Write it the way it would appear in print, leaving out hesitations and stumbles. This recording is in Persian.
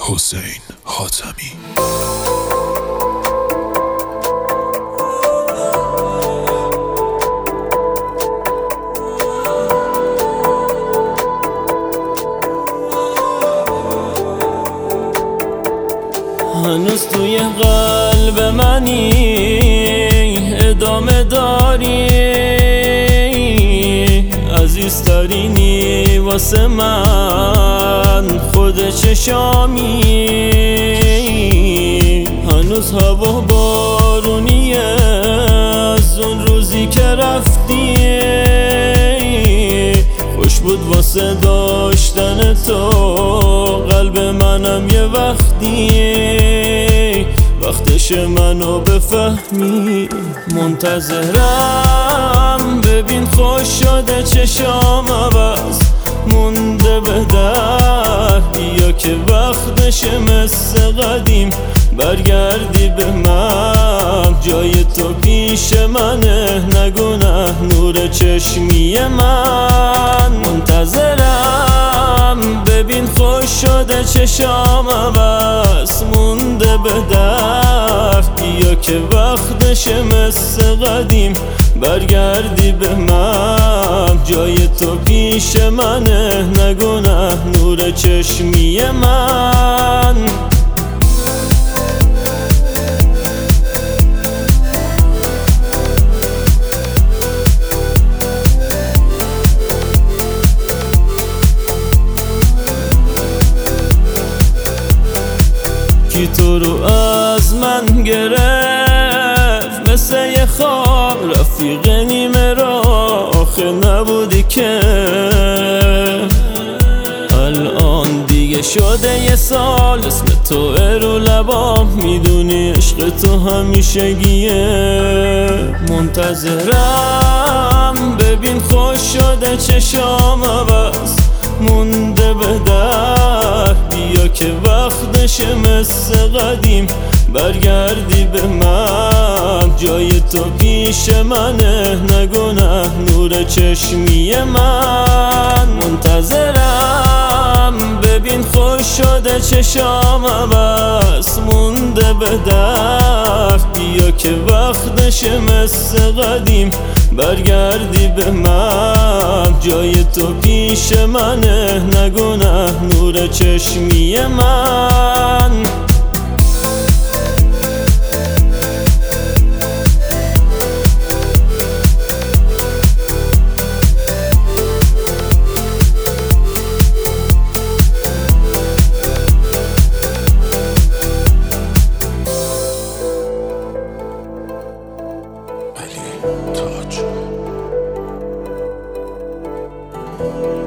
حسین حاتمی. هنوز توی قلب منی، ادامه داری، عزیزترینی واسه من، خود چشامی. هنوز هوا بارونیه از اون روزی که رفتی، خوش بود واسه داشتن تو قلب منم یه وقتش منو بفهمی. منتظرم ببین خوش شده چشام عوض مونده به در، بیا که وقتش مثل قدیم برگردی به من. جای تو پیش منه نگونه نور چشمی من. منتظرم ببین خوش شده چشام عوض مونده به در، بیا که وقتش مثل قدیم برگردی به من. جای تو پیش منه نگونه نور چشمی من. کی تو رو از من گرفت مثل یه خواب، رفیق نیمه را آخه نبودی که. الان دیگه شده یه سال اسم تو رو لبام، میدونی عشق تو همیشگیه. منتظرم ببین خوش شده چشام عوض مونده به در، بیا که وقتش مثل قدیم برگردی به من. جای تو پیش منه نگونه نور چشمی من. منتظرم ببین خوش شده چشام عوض مونده به در، بیا که وقتش مثل قدیم برگردی به من. جای تو پیش منه نگونه نور چشمی من. علی تاج.